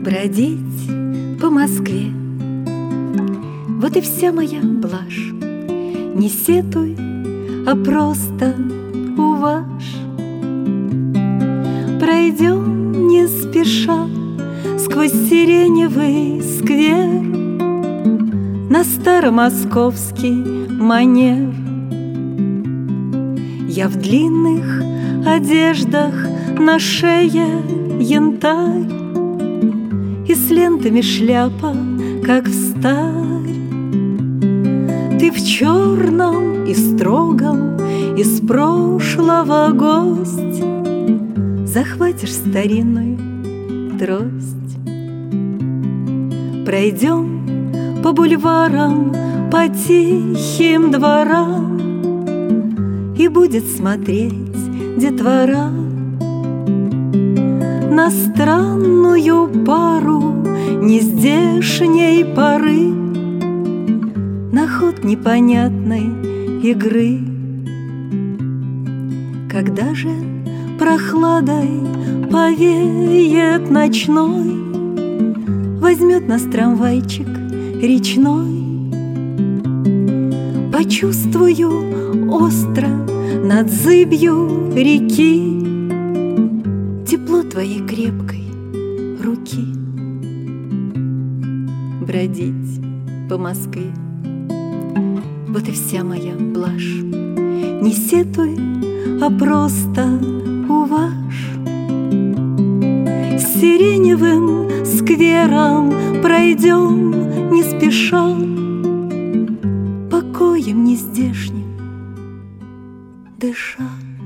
Бродить по Москве, вот и вся моя блажь. Не сетуй, а просто уважь. Пройдем не спеша сквозь сиреневый сквер на старомосковский манер. Я в длинных одеждах, на шее янтарь, и с лентами шляпа, как встарь. Ты в черном и строгом, из прошлого гость, захватишь старинную трость. Пройдем по бульварам, по тихим дворам, и будет смотреть детвора на странную пару нездешней поры, на ход непонятной игры. Когда же прохладой повеет ночной, возьмет нас трамвайчик речной, почувствую остро над зыбью реки тепло твоей крепкой руки. Бродить по Москве, вот и вся моя блажь. Не сетуй, а просто уважь. С сиреневым сквером пройдем не спеша, покоем нездешним дыша.